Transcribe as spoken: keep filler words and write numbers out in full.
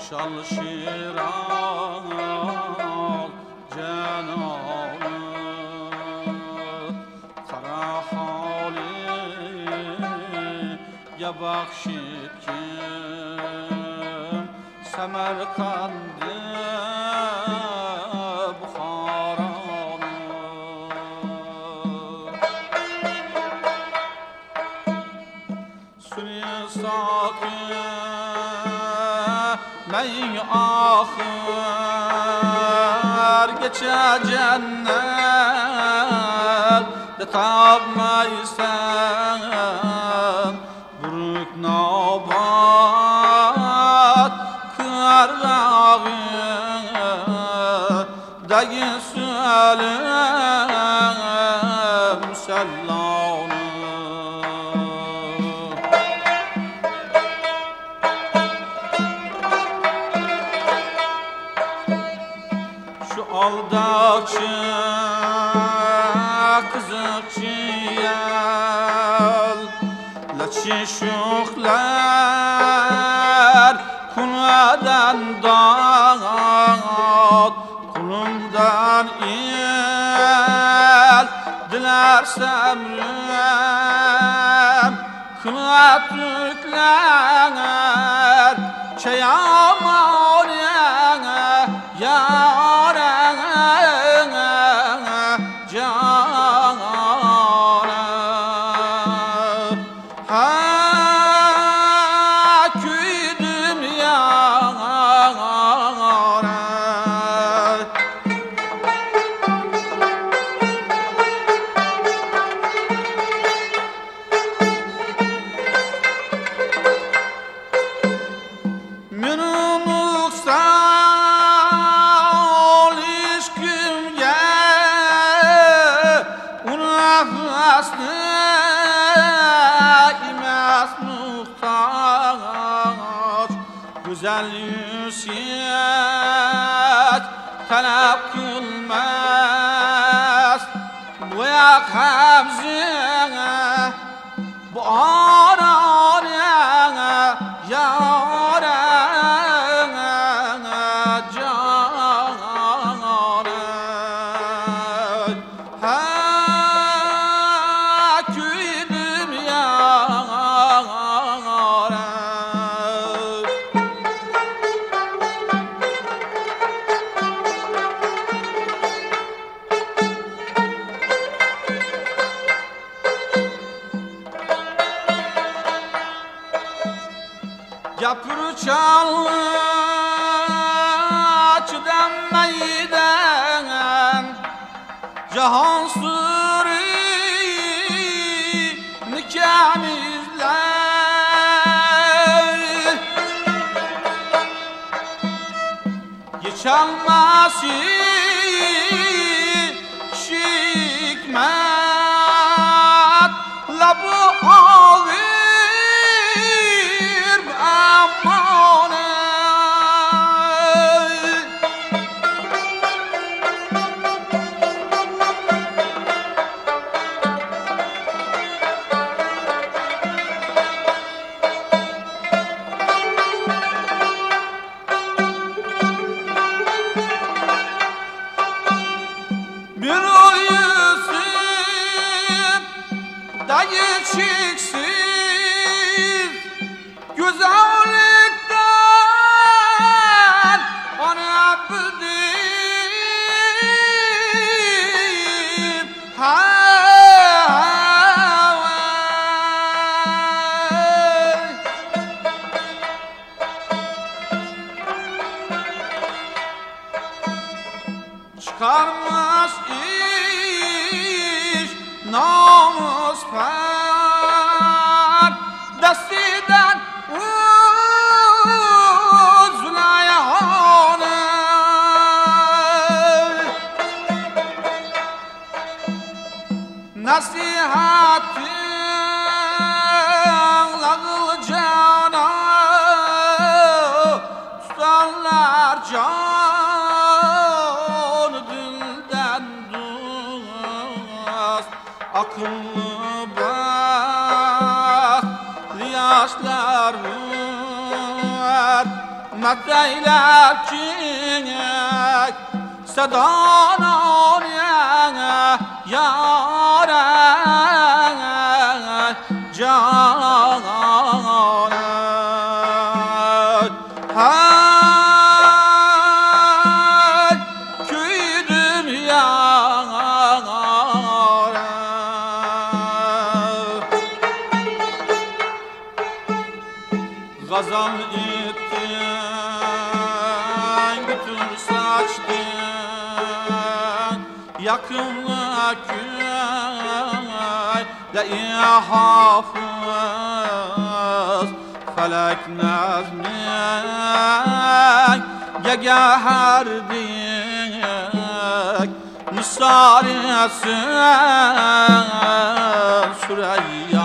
Şal Şiraz cenabı Kara haliye bakşit kim Semerkand'ı Bukharanı Suni sakin Mey ahir geçe cennet de tabmaysan Buruk nabat kırdağı dagi söylem sellanı Aldakçı kızıkçıyal Laçı şuhlar kunadan dağıt Kulumdan il diler semrüm Kınat yükler çayamar yar Güzel yüziyet talep kılmaz Bu yak hemzine Bu arana yarana canana Ha küydüm yara Yapır çalı açıdan meydan Cahan sırrı nikahımızlar Geçalmaz şikmet La bu ağır Geçiksiz güzellikten ana bildim ha çıkarmaz iş namus var destiden uzlayanı nasihatin lağıl cana tutarlar can dilden duyaz akıllı bak yaşlar var Medeyler ki sedanan yâre canan hey küydüm yâre gazal ettin bütün saçtın yakınlık köyle hafız felek nazmi gegerdik misarisi Süreyya